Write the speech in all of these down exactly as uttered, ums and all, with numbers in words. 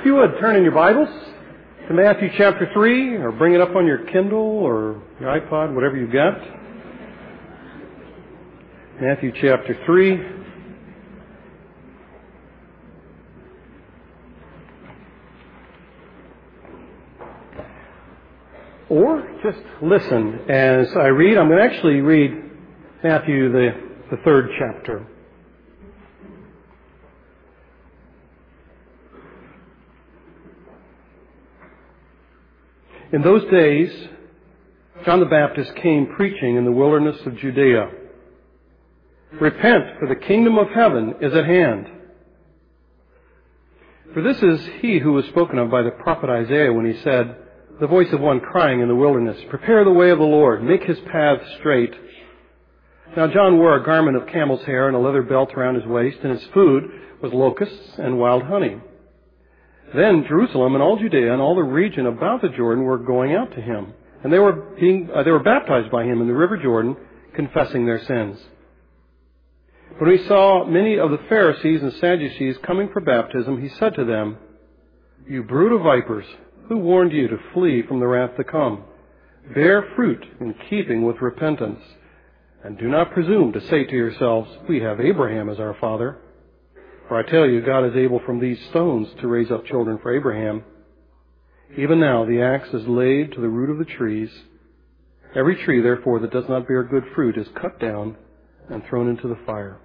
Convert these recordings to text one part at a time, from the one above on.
If you would, turn in your Bibles to Matthew chapter three, or bring it up on your Kindle or your iPod, whatever you've got. Matthew chapter three. Or just listen as I read. I'm going to actually read Matthew, the, the third chapter. In those days, John the Baptist came preaching in the wilderness of Judea. Repent, for the kingdom of heaven is at hand. For this is he who was spoken of by the prophet Isaiah when he said, the voice of one crying in the wilderness, prepare the way of the Lord, make his path straight. Now John wore a garment of camel's hair and a leather belt around his waist, and his food was locusts and wild honey. Then Jerusalem and all Judea and all the region about the Jordan were going out to him, and they were being uh, they were baptized by him in the river Jordan, confessing their sins. When he saw many of the Pharisees and Sadducees coming for baptism, he said to them, "You brood of vipers, who warned you to flee from the wrath to come? Bear fruit in keeping with repentance, and do not presume to say to yourselves, we have Abraham as our father. For I tell you, God is able from these stones to raise up children for Abraham. Even now the axe is laid to the root of the trees. Every tree, therefore, that does not bear good fruit is cut down and thrown into the fire.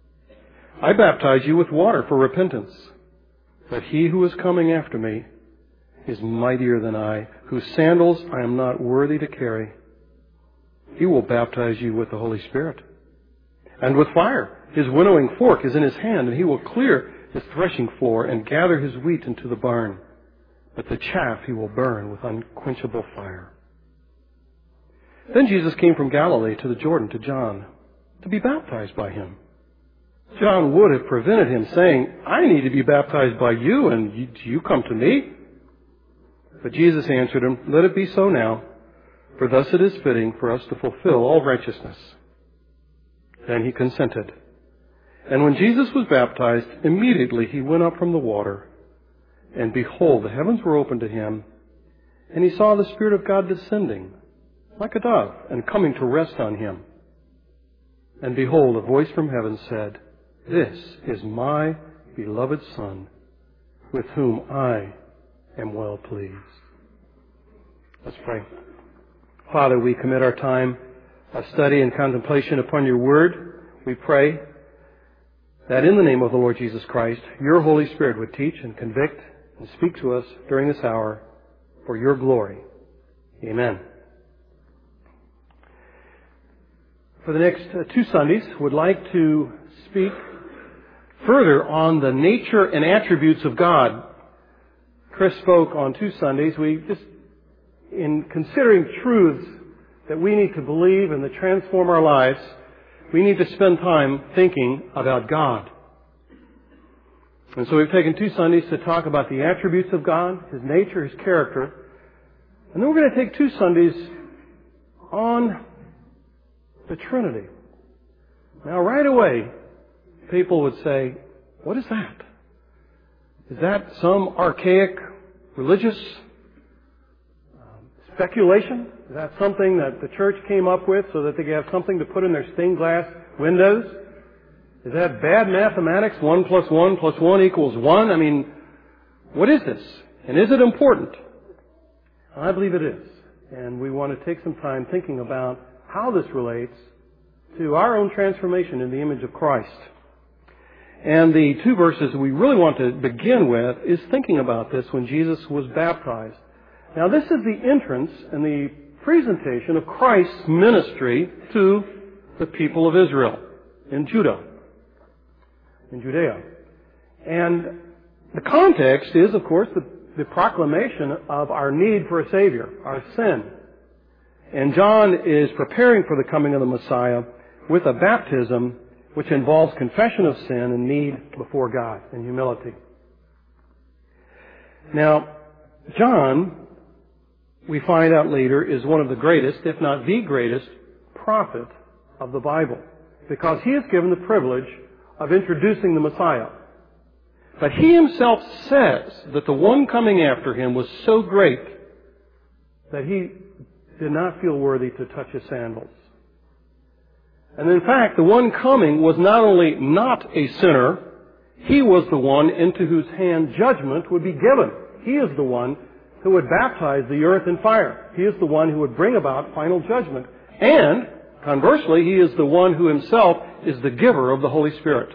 I baptize you with water for repentance, but he who is coming after me is mightier than I, whose sandals I am not worthy to carry. He will baptize you with the Holy Spirit and with fire. His winnowing fork is in his hand, and he will clear his threshing floor and gather his wheat into the barn. But the chaff he will burn with unquenchable fire." Then Jesus came from Galilee to the Jordan to John to be baptized by him. John would have prevented him, saying, "I need to be baptized by you, and you, you come to me?" But Jesus answered him, "Let it be so now, for thus it is fitting for us to fulfill all righteousness." Then he consented. And when Jesus was baptized, immediately he went up from the water. And behold, the heavens were opened to him, and he saw the Spirit of God descending like a dove and coming to rest on him. And behold, a voice from heaven said, "This is my beloved Son, with whom I am well pleased." Let's pray. Father, we commit our time of study and contemplation upon your word. We pray that in the name of the Lord Jesus Christ, your Holy Spirit would teach and convict and speak to us during this hour for your glory. Amen. For the next uh, two Sundays, would like to speak further on the nature and attributes of God. Chris spoke on two Sundays. We just, in considering truths that we need to believe and that transform our lives, we need to spend time thinking about God. And so we've taken two Sundays to talk about the attributes of God, His nature, His character. And then we're going to take two Sundays on the Trinity. Now, right away, people would say, what is that? Is that some archaic religious um, speculation? Is that something that the church came up with so that they could have something to put in their stained glass windows? Is that bad mathematics? One plus one plus one equals one? I mean, what is this? And is it important? I believe it is. And we want to take some time thinking about how this relates to our own transformation in the image of Christ. And the two verses we really want to begin with is thinking about this when Jesus was baptized. Now, this is the entrance and the presentation of Christ's ministry to the people of Israel in Judah, in Judea. And the context is, of course, the, the proclamation of our need for a Savior, our sin. And John is preparing for the coming of the Messiah with a baptism which involves confession of sin and need before God and humility. Now, John, we find out later, is one of the greatest, if not the greatest, prophet of the Bible, because he is given the privilege of introducing the Messiah. But he himself says that the one coming after him was so great that he did not feel worthy to touch his sandals. And in fact, the one coming was not only not a sinner, he was the one into whose hand judgment would be given. He is the one who would baptize the earth in fire. He is the one who would bring about final judgment. And, conversely, he is the one who himself is the giver of the Holy Spirit.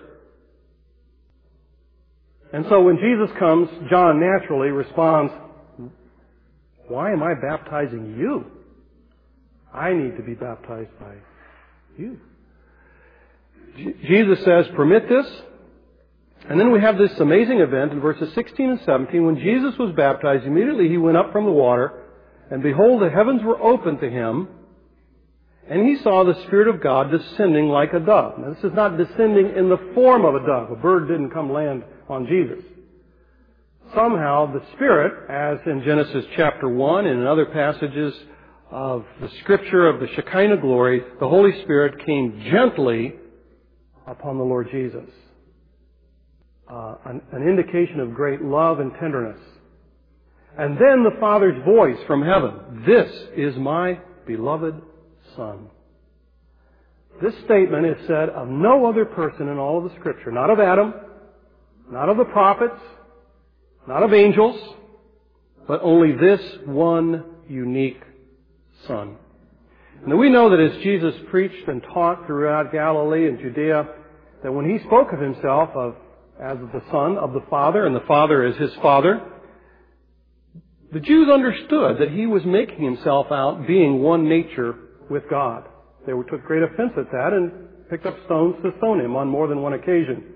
And so when Jesus comes, John naturally responds, "Why am I baptizing you? I need to be baptized by you." Jesus says, "Permit this." And then we have this amazing event in verses sixteen and seventeen. When Jesus was baptized, immediately he went up from the water, and behold, the heavens were opened to him, and he saw the Spirit of God descending like a dove. Now, this is not descending in the form of a dove. A bird didn't come land on Jesus. Somehow the Spirit, as in Genesis chapter one and in other passages of the Scripture of the Shekinah glory, the Holy Spirit came gently upon the Lord Jesus. Uh, an, an indication of great love and tenderness. And then the Father's voice from heaven, "This is my beloved Son." This statement is said of no other person in all of the Scripture. Not of Adam, not of the prophets, not of angels, but only this one unique Son. And we know that as Jesus preached and taught throughout Galilee and Judea, that when he spoke of himself of as the Son of the Father, and the Father as his Father, the Jews understood that he was making himself out being one nature with God. They took great offense at that and picked up stones to stone him on more than one occasion.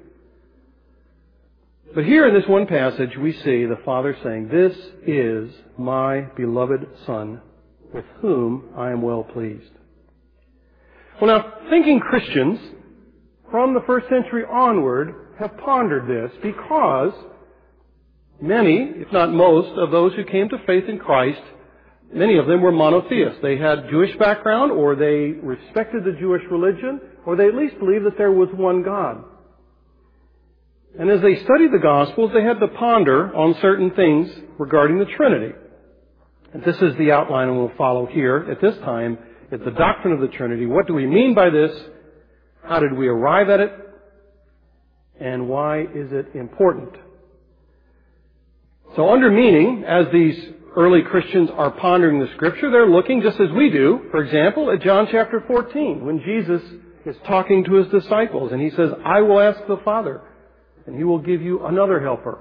But here in this one passage we see the Father saying, "This is my beloved Son, with whom I am well pleased." Well, now, thinking Christians from the first century onward have pondered this because many, if not most, of those who came to faith in Christ, many of them were monotheists. They had Jewish background, or they respected the Jewish religion, or they at least believed that there was one God. And as they studied the Gospels, they had to ponder on certain things regarding the Trinity. And this is the outline we'll follow here at this time. It's the doctrine of the Trinity. What do we mean by this? How did we arrive at it? And why is it important? So under meaning, as these early Christians are pondering the Scripture, they're looking, just as we do, for example, at John chapter fourteen, when Jesus is talking to his disciples, and he says, "I will ask the Father, and he will give you another helper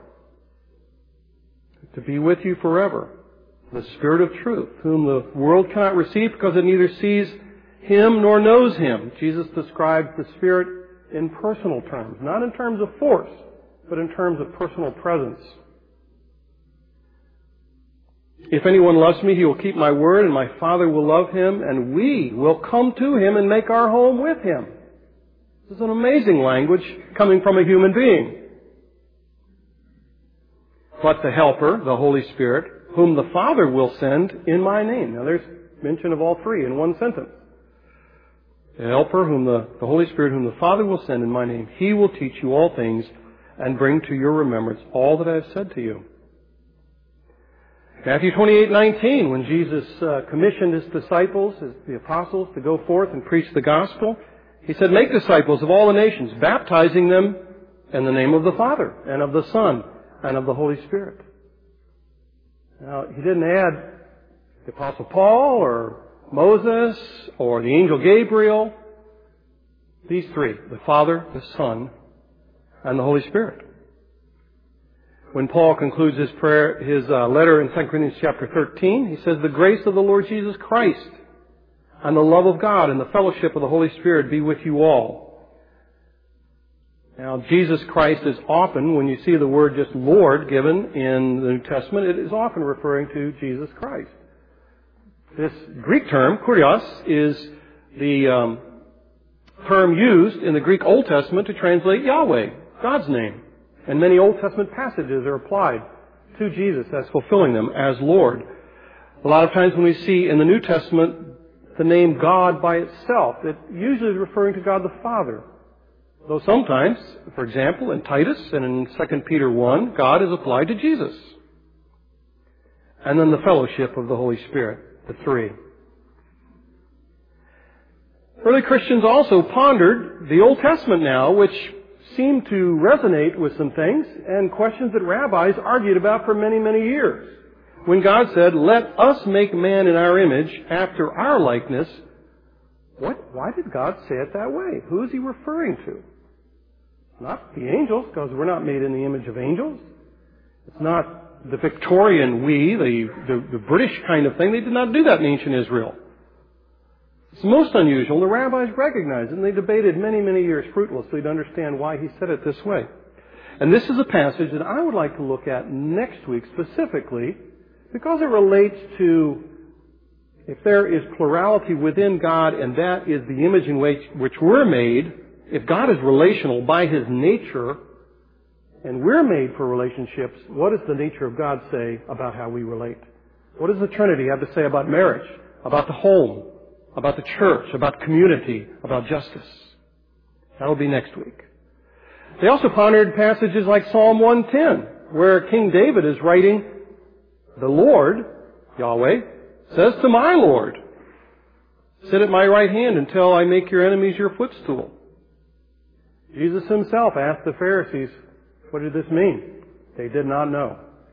to be with you forever, the Spirit of truth, whom the world cannot receive because it neither sees him nor knows him." Jesus describes the Spirit in personal terms, not in terms of force, but in terms of personal presence. "If anyone loves me, he will keep my word, and my Father will love him, and we will come to him and make our home with him." This is an amazing language coming from a human being. "But the Helper, the Holy Spirit, whom the Father will send in my name." Now there's mention of all three in one sentence. "The Helper, whom the, the Holy Spirit, whom the Father will send in my name, he will teach you all things and bring to your remembrance all that I have said to you." Matthew twenty-eight nineteen, when Jesus uh, commissioned his disciples, his, the apostles, to go forth and preach the gospel, he said, "Make disciples of all the nations, baptizing them in the name of the Father and of the Son and of the Holy Spirit." Now, he didn't add the Apostle Paul or Moses or the angel Gabriel. These three, the Father, the Son, and the Holy Spirit. When Paul concludes his prayer, his uh, letter in Second Corinthians chapter thirteen, he says, "The grace of the Lord Jesus Christ and the love of God and the fellowship of the Holy Spirit be with you all." Now, Jesus Christ is often, when you see the word just Lord given in the New Testament, it is often referring to Jesus Christ. This Greek term, kurios, is the um, term used in the Greek Old Testament to translate Yahweh, God's name. And many Old Testament passages are applied to Jesus as fulfilling them as Lord. A lot of times when we see in the New Testament the name God by itself, it usually is referring to God the Father. Though sometimes, for example, in Titus and in Second Peter one, God is applied to Jesus. And then the fellowship of the Holy Spirit, the three. Early Christians also pondered the Old Testament now, which seemed to resonate with some things and questions that rabbis argued about for many, many years. When God said, "Let us make man in our image, after our likeness," what, why did God say it that way? Who is He referring to? Not the angels, because we're not made in the image of angels. It's not the Victorian we, the, the, the British kind of thing. They did not do that in ancient Israel. It's most unusual. The rabbis recognized it, and they debated many, many years fruitlessly to understand why He said it this way. And this is a passage that I would like to look at next week specifically, because it relates to if there is plurality within God, and that is the image in which, which we're made. If God is relational by His nature, and we're made for relationships, what does the nature of God say about how we relate? What does the Trinity have to say about marriage, about the home, about the church, about community, about justice? That'll be next week. They also pondered passages like Psalm one ten, where King David is writing, "The Lord, Yahweh, says to my Lord, 'Sit at my right hand until I make your enemies your footstool.'" Jesus Himself asked the Pharisees, what did this mean? They did not know.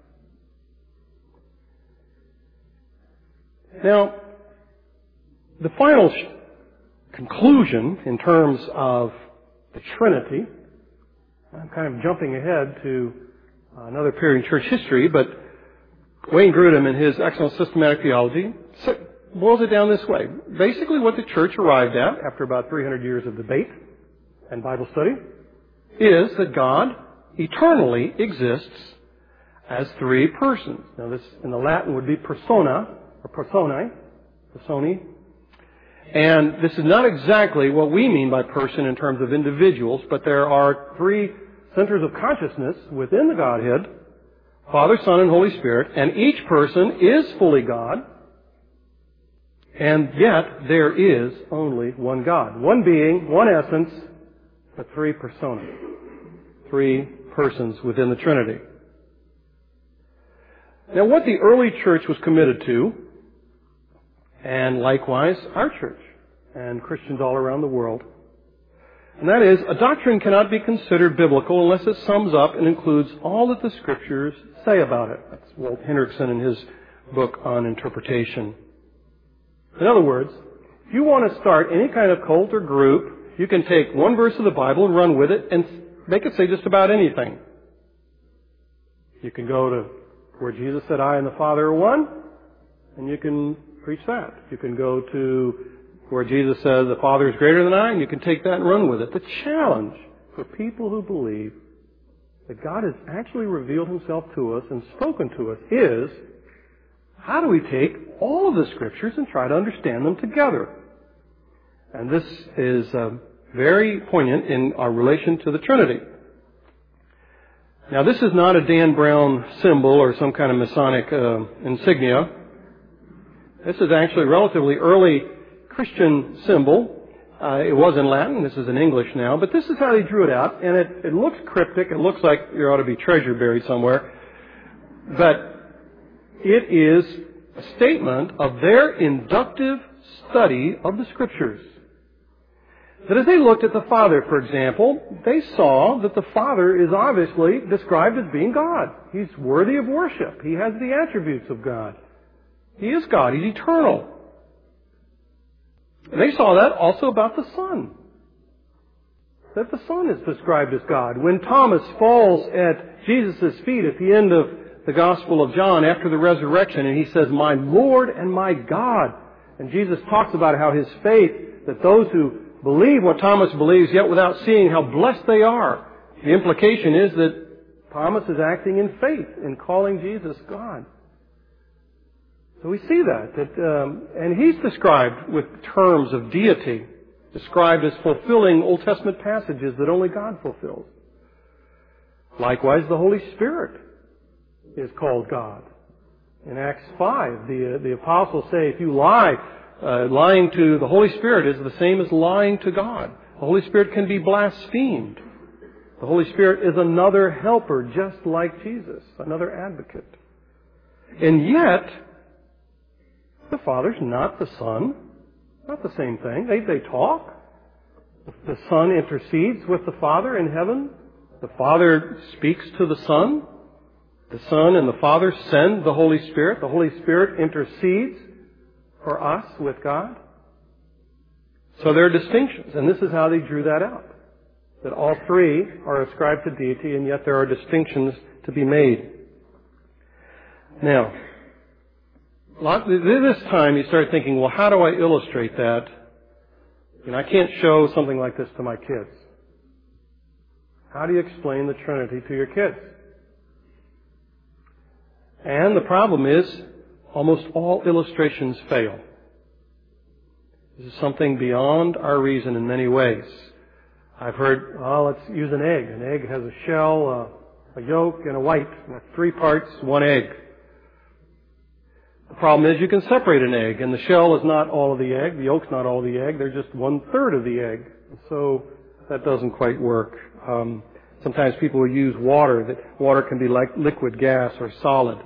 Now, the final conclusion in terms of the Trinity, I'm kind of jumping ahead to another period in church history, but Wayne Grudem, in his excellent systematic theology, boils it down this way. Basically, what the church arrived at, after about three hundred years of debate and Bible study, is that God eternally exists as three persons. Now, this in the Latin would be persona, or personae, personi. And this is not exactly what we mean by person in terms of individuals, but there are three centers of consciousness within the Godhead, Father, Son, and Holy Spirit, and each person is fully God, and yet there is only one God. One being, one essence, but three personae. Three persons within the Trinity. Now, what the early church was committed to, and likewise our church and Christians all around the world, and that is, a doctrine cannot be considered biblical unless it sums up and includes all that the Scriptures say about it. That's Walt Hendrickson in his book on interpretation. In other words, if you want to start any kind of cult or group, you can take one verse of the Bible and run with it and make it say just about anything. You can go to where Jesus said, "I and the Father are one," and you can preach that. You can go to where Jesus says, "The Father is greater than I," and you can take that and run with it. The challenge for people who believe that God has actually revealed Himself to us and spoken to us is, how do we take all of the Scriptures and try to understand them together? And this is uh, very poignant in our relation to the Trinity. Now, this is not a Dan Brown symbol or some kind of Masonic uh, insignia. This is actually a relatively early Christian symbol. Uh, it was in Latin. This is in English now. But this is how they drew it out. And it, it looks cryptic. It looks like there ought to be treasure buried somewhere. But it is a statement of their inductive study of the Scriptures. That as they looked at the Father, for example, they saw that the Father is obviously described as being God. He's worthy of worship. He has the attributes of God. He is God. He's eternal. And they saw that also about the Son. That the Son is described as God. When Thomas falls at Jesus' feet at the end of the Gospel of John after the resurrection, and he says, "My Lord and my God." And Jesus talks about how his faith, that those who believe what Thomas believes, yet without seeing how blessed they are. The implication is that Thomas is acting in faith in calling Jesus God. So we see that. that um, and he's described with terms of deity, described as fulfilling Old Testament passages that only God fulfills. Likewise, the Holy Spirit is called God. In Acts five, the, uh, the apostles say, if you lie, Uh, lying to the Holy Spirit is the same as lying to God. The Holy Spirit can be blasphemed. The Holy Spirit is another helper, just like Jesus, another advocate. And yet, the Father's not the Son. Not the same thing. They, they talk. The Son intercedes with the Father in heaven. The Father speaks to the Son. The Son and the Father send the Holy Spirit. The Holy Spirit intercedes for us with God. So there are distinctions, and this is how they drew that out. That all three are ascribed to deity, and yet there are distinctions to be made. Now, this time you start thinking, well, how do I illustrate that? And I can't show something like this to my kids. How do you explain the Trinity to your kids? And the problem is, almost all illustrations fail. This is something beyond our reason in many ways. I've heard, oh, let's use an egg. An egg has a shell, a, a yolk, and a white. That's three parts, one egg. The problem is you can separate an egg, and the shell is not all of the egg, the yolk's not all of the egg, they're just one third of the egg. So that doesn't quite work. Um, sometimes people will use water. That water can be like liquid, gas, or solid.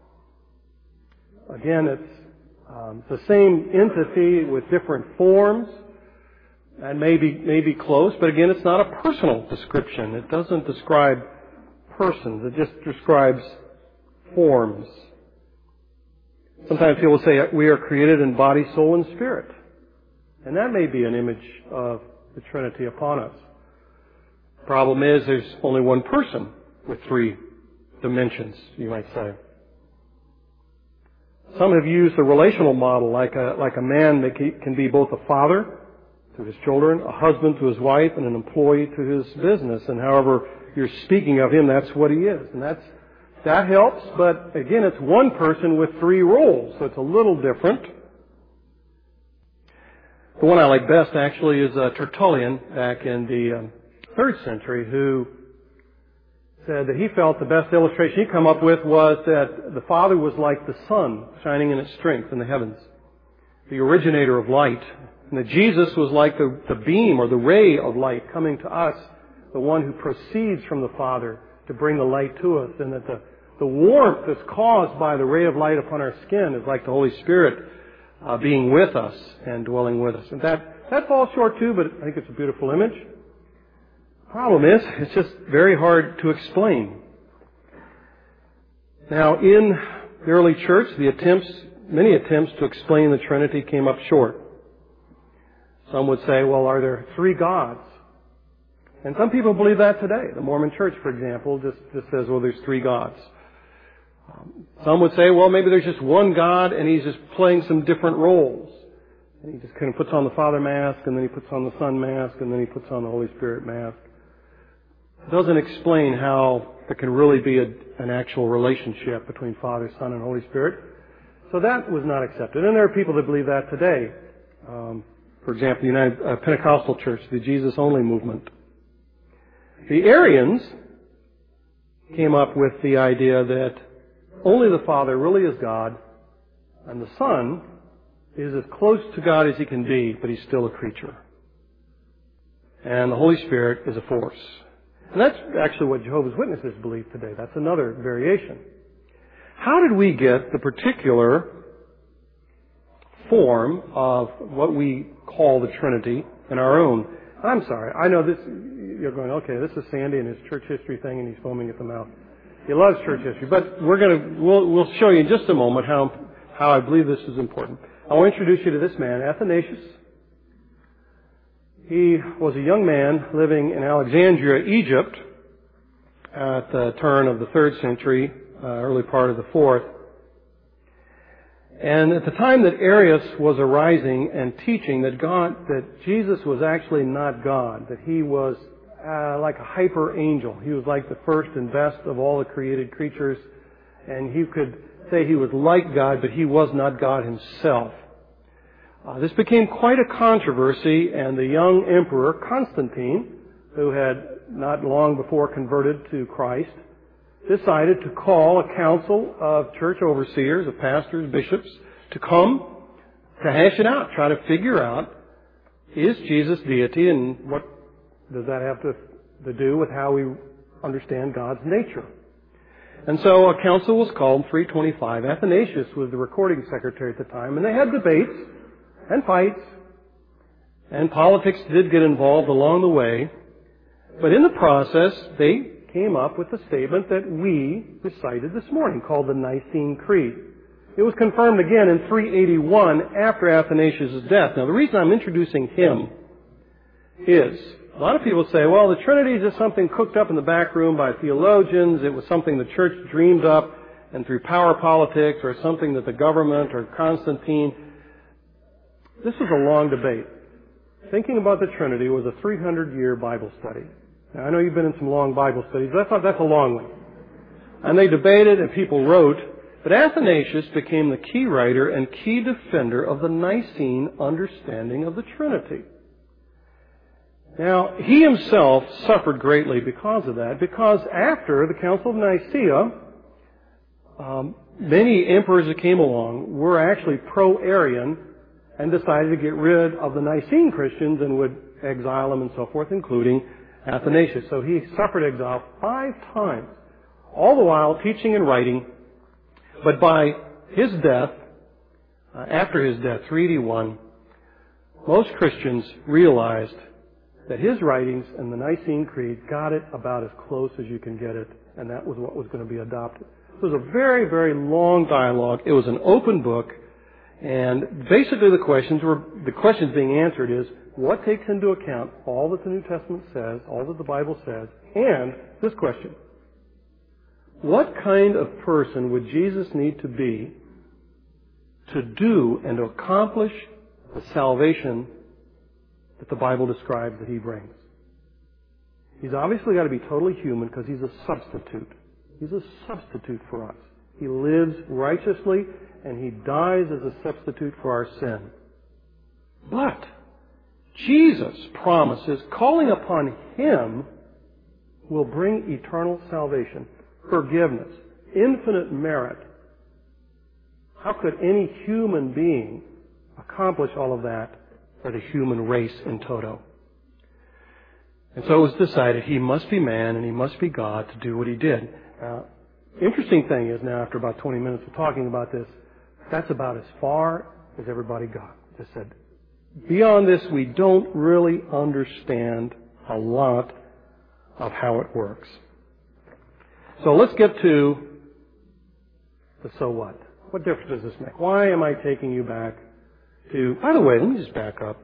Again, it's um, the same entity with different forms, and maybe maybe close, but again, it's not a personal description. It doesn't describe persons. It just describes forms. Sometimes people say we are created in body, soul, and spirit. And that may be an image of the Trinity upon us. Problem is, there's only one person with three dimensions, you might say. Some have used the relational model like a, like a man that can be both a father to his children, a husband to his wife, and an employee to his business. And however you're speaking of him, that's what he is. And that's That helps, but again, it's one person with three roles, so it's a little different. The one I like best, actually, is uh, Tertullian back in the um, third century, who said that he felt the best illustration he'd come up with was that the Father was like the sun shining in its strength in the heavens, the originator of light, and that Jesus was like the, the beam or the ray of light coming to us, the one who proceeds from the Father to bring the light to us, and that the The warmth that's caused by the ray of light upon our skin is like the Holy Spirit uh, being with us and dwelling with us. And that, that falls short too, but I think it's a beautiful image. Problem is, it's just very hard to explain. Now, in the early church, the attempts, many attempts to explain the Trinity came up short. Some would say, well, are there three gods? And some people believe that today. The Mormon Church, for example, just, just says, well, there's three gods. Um, some would say, well, maybe there's just one God and He's just playing some different roles. And He just kind of puts on the Father mask, and then He puts on the Son mask, and then He puts on the Holy Spirit mask. It doesn't explain how there can really be a, an actual relationship between Father, Son, and Holy Spirit. So that was not accepted. And there are people that believe that today. Um, for example, the United uh, Pentecostal Church, the Jesus-only movement. The Arians came up with the idea that only the Father really is God, and the Son is as close to God as He can be, but He's still a creature. And the Holy Spirit is a force. And that's actually what Jehovah's Witnesses believe today. That's another variation. How did we get the particular form of what we call the Trinity in our own? I'm sorry, I know this, you're going, okay, this is Sandy and his church history thing, and he's foaming at the mouth. He loves church history, but we're going to, we'll, we'll show you in just a moment how, how I believe this is important. I want to introduce you to this man, Athanasius. He was a young man living in Alexandria, Egypt, at the turn of the third century, uh, early part of the fourth. And at the time that Arius was arising and teaching that God, that Jesus was actually not God, that He was uh, like a hyper angel. He was like the first and best of all the created creatures, and you could say He was like God, but He was not God Himself. Uh, this became quite a controversy, and the young emperor Constantine, who had not long before converted to Christ, decided to call a council of church overseers, of pastors, bishops, to come to hash it out, try to figure out is Jesus deity, and what does that have to, to do with how we understand God's nature? And so a council was called in three twenty-five. Athanasius was the recording secretary at the time, and they had debates and fights, and politics did get involved along the way. But in the process, they came up with the statement that we recited this morning, called the Nicene Creed. It was confirmed again in three eighty-one after Athanasius' death. Now, the reason I'm introducing him is, a lot of people say, well, the Trinity is just something cooked up in the back room by theologians. It was something the church dreamed up and through power politics, or something that the government or Constantine. This was a long debate. Thinking about the Trinity was a three hundred year Bible study. Now, I know you've been in some long Bible studies. I thought that's a long one. And they debated and people wrote. But Athanasius became the key writer and key defender of the Nicene understanding of the Trinity. Now, he himself suffered greatly because of that, because after the Council of Nicaea, um, many emperors that came along were actually pro-Arian and decided to get rid of the Nicene Christians and would exile them and so forth, including Athanasius. So he suffered exile five times, all the while teaching and writing. But by his death, uh, after his death, three eighty-one, most Christians realized that his writings and the Nicene Creed got it about as close as you can get it, and that was what was going to be adopted. It was a very, very long dialogue. It was an open book, and basically the questions were, the questions being answered is, what takes into account all that the New Testament says, all that the Bible says, and this question: what kind of person would Jesus need to be to do and to accomplish the salvation that the Bible describes that he brings? He's obviously got to be totally human because he's a substitute. He's a substitute for us. He lives righteously and he dies as a substitute for our sin. But Jesus promises calling upon him will bring eternal salvation, forgiveness, infinite merit. How could any human being accomplish all of that for the human race in toto? And so it was decided he must be man and he must be God to do what he did. Now, interesting thing is now, after about twenty minutes of talking about this, that's about as far as everybody got. They said, beyond this, we don't really understand a lot of how it works. So let's get to the so what. What difference does this make? Why am I taking you back to... By the way, let me just back up.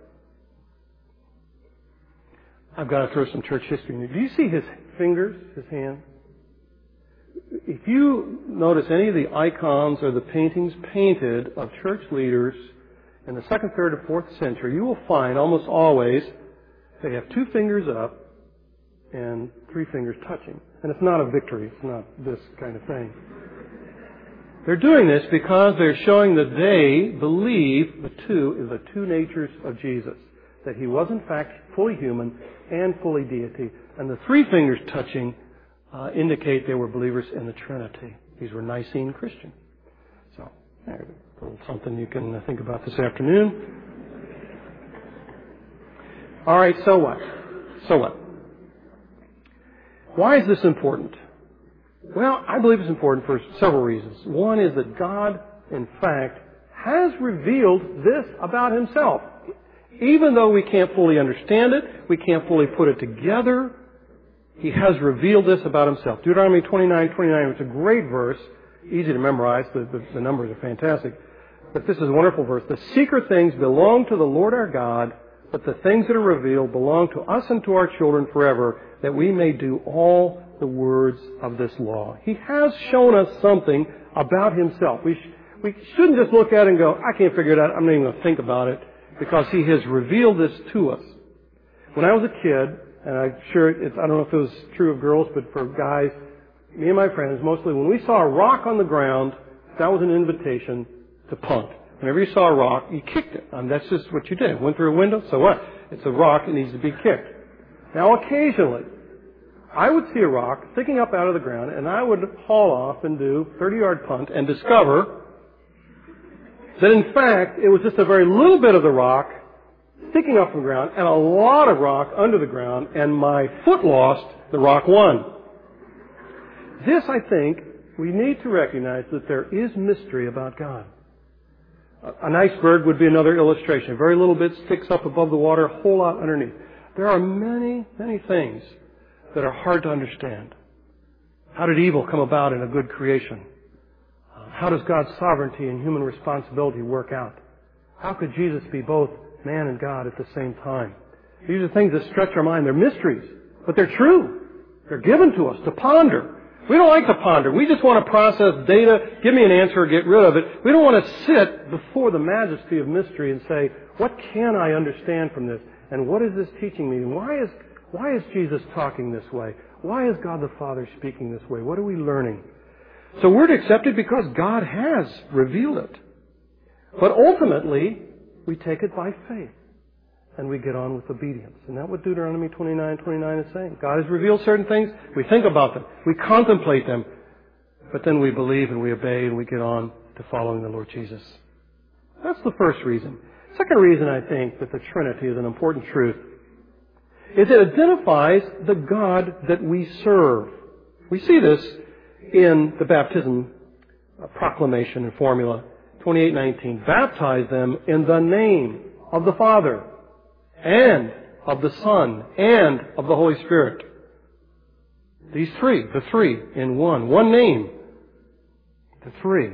I've got to throw some church history in. Do you see his fingers, his hand? If you notice any of the icons or the paintings painted of church leaders in the second, third, or fourth century, you will find almost always they have two fingers up and three fingers touching. And it's not a victory. It's not this kind of thing. They're doing this because they're showing that they believe the two, the two natures of Jesus. That he was in fact fully human and fully deity. And the three fingers touching uh, indicate they were believers in the Trinity. These were Nicene Christians. So, there's a little something you can think about this afternoon. All right, so what? So what? Why is this important? Well, I believe it's important for several reasons. One is that God, in fact, has revealed this about himself. Even though we can't fully understand it, we can't fully put it together, he has revealed this about himself. Deuteronomy twenty-nine twenty-nine, it's a great verse, easy to memorize, the, the, the numbers are fantastic. But this is a wonderful verse. The secret things belong to the Lord our God, but the things that are revealed belong to us and to our children forever, that we may do all the words of this law. He has shown us something about himself. We, sh- we shouldn't just look at it and go, I can't figure it out, I'm not even going to think about it, because he has revealed this to us. When I was a kid, and I'm sure it's, I don't know if it was true of girls, but for guys, me and my friends, mostly when we saw a rock on the ground, that was an invitation to punt. Whenever you saw a rock, you kicked it. And that's just what you did. Went through a window, so what? It's a rock, it needs to be kicked. Now occasionally, I would see a rock sticking up out of the ground, and I would haul off and do thirty-yard punt and discover that in fact it was just a very little bit of the rock sticking up from the ground, and a lot of rock under the ground, and my foot lost, the rock won. This, I think, we need to recognize that there is mystery about God. An iceberg would be another illustration. A very little bit sticks up above the water, a whole lot underneath. There are many, many things that are hard to understand. How did evil come about in a good creation? How does God's sovereignty and human responsibility work out? How could Jesus be both man and God at the same time? These are things that stretch our mind. They're mysteries, but they're true. They're given to us to ponder. We don't like to ponder. We just want to process data, give me an answer, or get rid of it. We don't want to sit before the majesty of mystery and say, what can I understand from this? And what is this teaching me? And why is, why is Jesus talking this way? Why is God the Father speaking this way? What are we learning? So we're to accept it because God has revealed it. But ultimately, we take it by faith. And we get on with obedience. And that's what Deuteronomy twenty-nine twenty-nine is saying. God has revealed certain things. We think about them. We contemplate them. But then we believe and we obey and we get on to following the Lord Jesus. That's the first reason. Second reason I think that the Trinity is an important truth is it identifies the God that we serve. We see this in the baptism proclamation and formula. twenty-eight nineteen. Baptize them in the name of the Father and of the Son and of the Holy Spirit. These three, the three in one. One name. The three.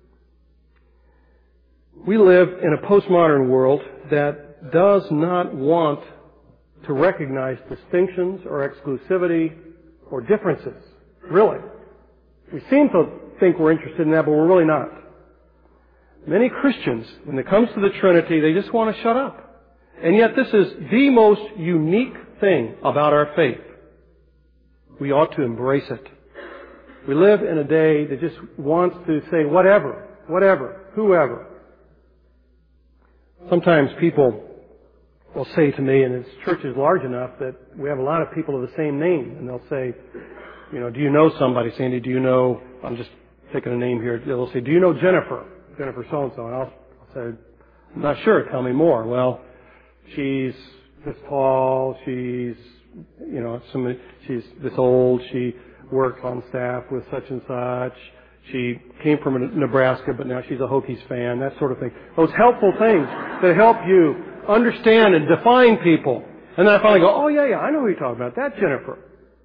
We live in a postmodern world that does not want to recognize distinctions or exclusivity or differences. Really. We seem to think we're interested in that, but we're really not. Many Christians, when it comes to the Trinity, they just want to shut up. And yet this is the most unique thing about our faith. We ought to embrace it. We live in a day that just wants to say whatever, whatever, whoever. Sometimes people will say to me, and this church is large enough that we have a lot of people of the same name, and they'll say, you know, do you know somebody? Sandy, do you know, I'm just taking a name here, they'll say, do you know Jennifer? Jennifer so-and-so. And I'll, I'll say, I'm not sure, tell me more. Well, she's this tall, she's, you know, some, she's this old, she works on staff with such and such, she came from Nebraska, but now she's a Hokies fan, that sort of thing. Those helpful things that help you understand and define people. And then I finally go, oh yeah, yeah, I know who you're talking about, that's Jennifer.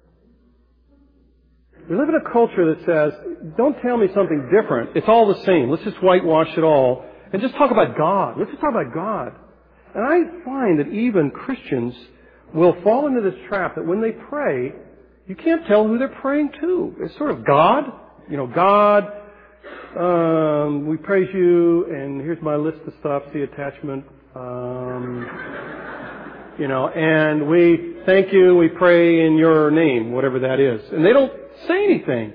We live in a culture that says, don't tell me something different, it's all the same, let's just whitewash it all, and just talk about God, let's just talk about God. And I find that even Christians will fall into this trap that when they pray, you can't tell who they're praying to. It's sort of God, you know, God, um, we praise you, and here's my list of stuff, see attachment, um, you know, and we thank you, we pray in your name, whatever that is. And they don't say anything.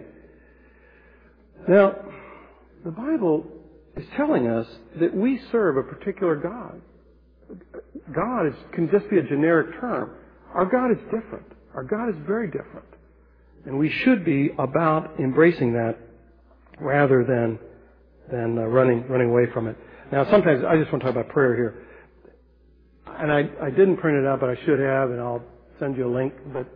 Now, the Bible is telling us that we serve a particular God. God is, can just be a generic term. Our God is different. Our God is very different. And we should be about embracing that rather than than uh, running running away from it. Now, sometimes I just want to talk about prayer here. And I, I didn't print it out, but I should have, and I'll send you a link. But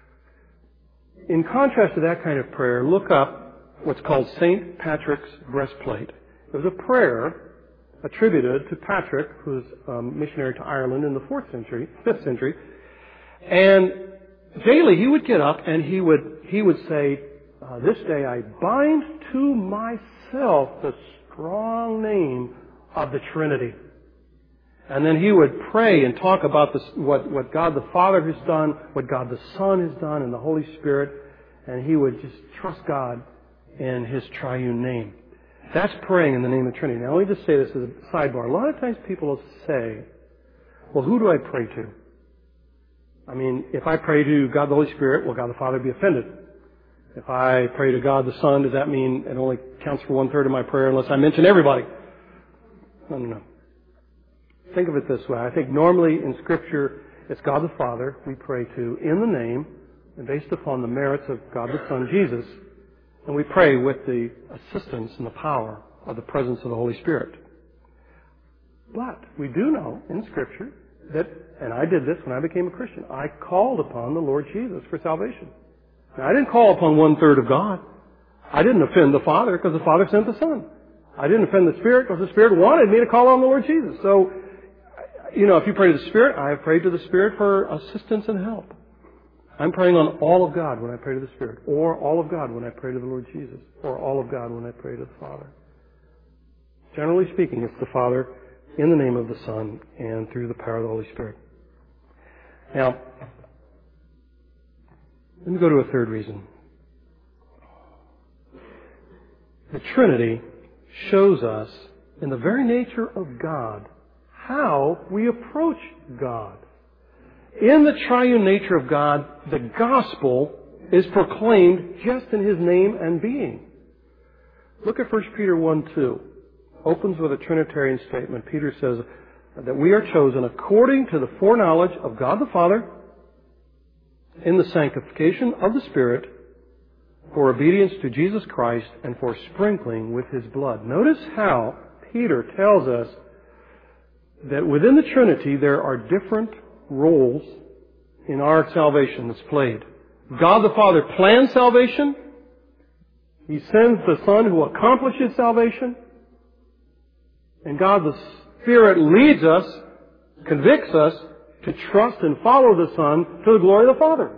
in contrast to that kind of prayer, look up what's called Saint Patrick's breastplate. It was a prayer attributed to Patrick, who was a missionary to Ireland in the fourth century, fifth century. And daily he would get up and he would he would say, uh, this day I bind to myself the strong name of the Trinity. And then he would pray and talk about this, what, what God the Father has done, what God the Son has done, and the Holy Spirit. And he would just trust God in His triune name. That's praying in the name of the Trinity. Now, let me just say this as a sidebar. A lot of times people will say, well, who do I pray to? I mean, if I pray to God the Holy Spirit, will God the Father be offended? If I pray to God the Son, does that mean it only counts for one-third of my prayer unless I mention everybody? No, no, no. Think of it this way. I think normally in Scripture, it's God the Father we pray to in the name and based upon the merits of God the Son, Jesus. And we pray with the assistance and the power of the presence of the Holy Spirit. But we do know in Scripture that, and I did this when I became a Christian, I called upon the Lord Jesus for salvation. Now, I didn't call upon one-third of God. I didn't offend the Father because the Father sent the Son. I didn't offend the Spirit because the Spirit wanted me to call on the Lord Jesus. So, you know, if you pray to the Spirit, I have prayed to the Spirit for assistance and help. I'm praying on all of God when I pray to the Spirit, or all of God when I pray to the Lord Jesus, or all of God when I pray to the Father. Generally speaking, it's the Father in the name of the Son and through the power of the Holy Spirit. Now, let me go to a third reason. The Trinity shows us, in the very nature of God, how we approach God. In the triune nature of God, the gospel is proclaimed just in His name and being. Look at First Peter one two. Opens with a Trinitarian statement. Peter says that we are chosen according to the foreknowledge of God the Father in the sanctification of the Spirit for obedience to Jesus Christ and for sprinkling with His blood. Notice how Peter tells us that within the Trinity there are different roles in our salvation that's played. God the Father plans salvation. He sends the Son who accomplishes salvation. And God the Spirit leads us, convicts us to trust and follow the Son to the glory of the Father.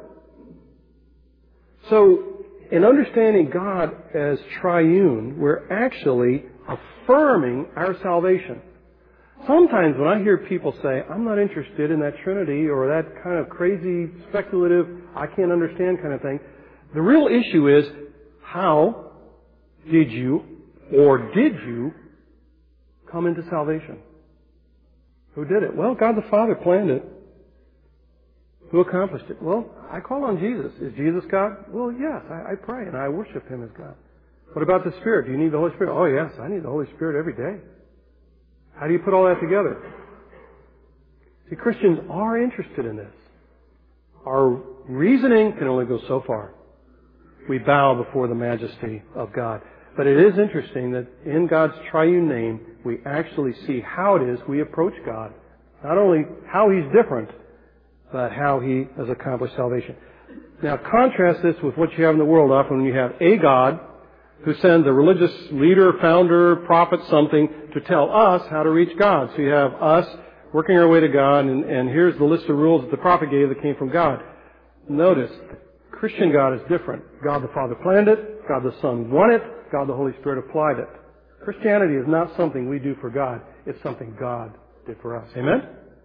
So, in understanding God as triune, we're actually affirming our salvation. Sometimes when I hear people say, I'm not interested in that Trinity or that kind of crazy, speculative, I can't understand kind of thing, the real issue is, how did you or did you come into salvation? Who did it? Well, God the Father planned it. Who accomplished it? Well, I call on Jesus. Is Jesus God? Well, yes, I, I pray and I worship Him as God. What about the Spirit? Do you need the Holy Spirit? Oh, yes, I need the Holy Spirit every day. How do you put all that together? See, Christians are interested in this. Our reasoning can only go so far. We bow before the majesty of God. But it is interesting that in God's triune name, we actually see how it is we approach God. Not only how He's different, but how He has accomplished salvation. Now, contrast this with what you have in the world often when you have a God who sends a religious leader, founder, prophet, something to tell us how to reach God. So you have us working our way to God, and, and here's the list of rules that the prophet gave that came from God. Notice, Christian God is different. God the Father planned it. God the Son won it. God the Holy Spirit applied it. Christianity is not something we do for God. It's something God did for us. Amen?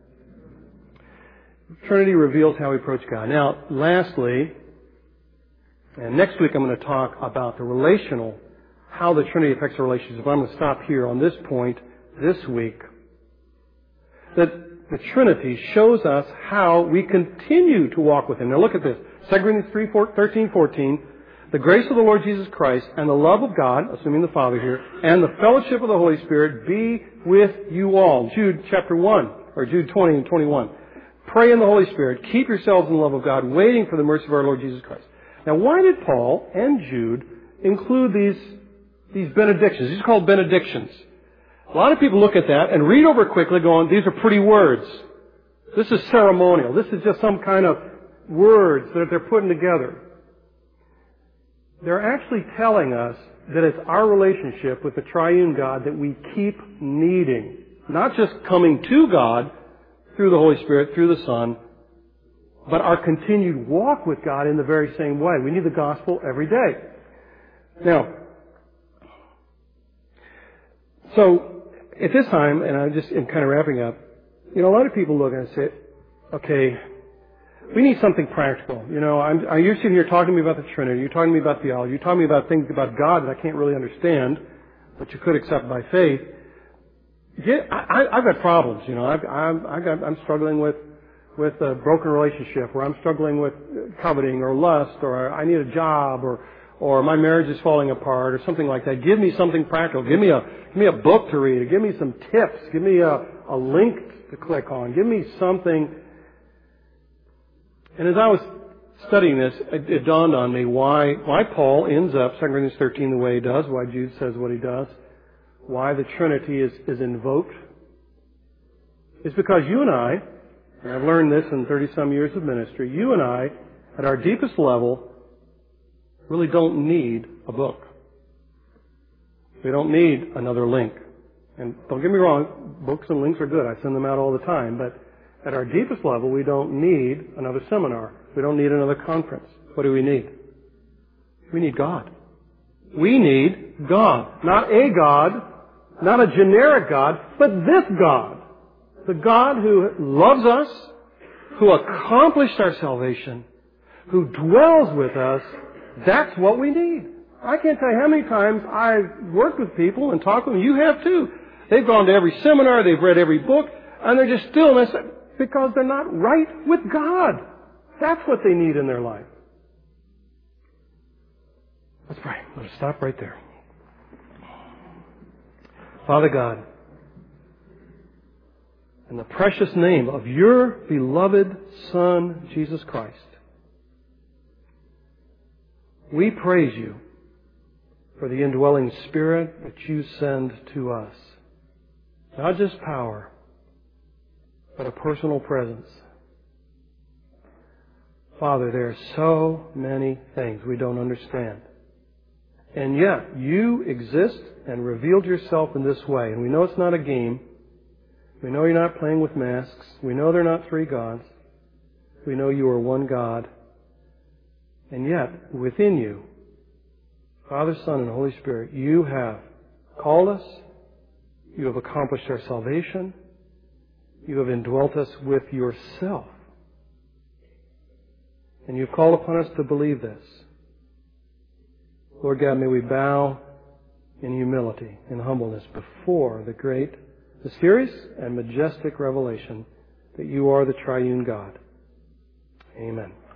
Trinity reveals how we approach God. Now, lastly, and next week I'm going to talk about the relational, how the Trinity affects our relationship. I'm going to stop here on this point this week. That the Trinity shows us how we continue to walk with Him. Now look at this. Second Corinthians three, thirteen, fourteen. The grace of the Lord Jesus Christ and the love of God, assuming the Father here, and the fellowship of the Holy Spirit be with you all. Jude chapter one, or Jude twenty and twenty-one. Pray in the Holy Spirit. Keep yourselves in the love of God, waiting for the mercy of our Lord Jesus Christ. Now, why did Paul and Jude include these, these benedictions? These are called benedictions. A lot of people look at that and read over quickly going, these are pretty words. This is ceremonial. This is just some kind of words that they're putting together. They're actually telling us that it's our relationship with the triune God that we keep needing. Not just coming to God through the Holy Spirit, through the Son, but our continued walk with God in the very same way. We need the gospel every day. Now, so at this time, and I just am kind of wrapping up, you know, a lot of people look and say, okay, we need something practical. You know, I'm, I'm, you're sitting here talking to me about the Trinity. You're talking to me about theology. You're talking to me about things about God that I can't really understand, but you could accept by faith. Yeah, I, I've got problems. You know, I've, I'm, I've got, I'm struggling with with a broken relationship, or I'm struggling with coveting or lust, or I need a job, or or my marriage is falling apart, or something like that. Give me something practical. Give me a give me a book to read. Give me some tips. Give me a, a link to click on. Give me something. And as I was studying this, it, it dawned on me why why Paul ends up Second Corinthians thirteen the way he does, why Jude says what he does, why the Trinity is, is invoked. It's because you and I and I've learned this in thirty-some years of ministry, you and I, at our deepest level, really don't need a book. We don't need another link. And don't get me wrong, books and links are good. I send them out all the time. But at our deepest level, we don't need another seminar. We don't need another conference. What do we need? We need God. We need God. Not a God, not a generic God, but this God. The God who loves us, who accomplished our salvation, who dwells with us. That's what we need. I can't tell you how many times I've worked with people and talked with them. You have too. They've gone to every seminar, they've read every book, and they're just still messed up because they're not right with God. That's what they need in their life. Let's pray. Let's stop right there. Father God, in the precious name of your beloved Son, Jesus Christ, we praise you for the indwelling Spirit that you send to us. Not just power, but a personal presence. Father, there are so many things we don't understand. And yet, you exist and revealed yourself in this way. And we know it's not a game. We know you're not playing with masks. We know they're not three gods. We know you are one God. And yet, within you, Father, Son, and Holy Spirit, you have called us. You have accomplished our salvation. You have indwelt us with yourself. And you've called upon us to believe this. Lord God, may we bow in humility and humbleness before the great, mysterious, and majestic revelation that you are the triune God. Amen.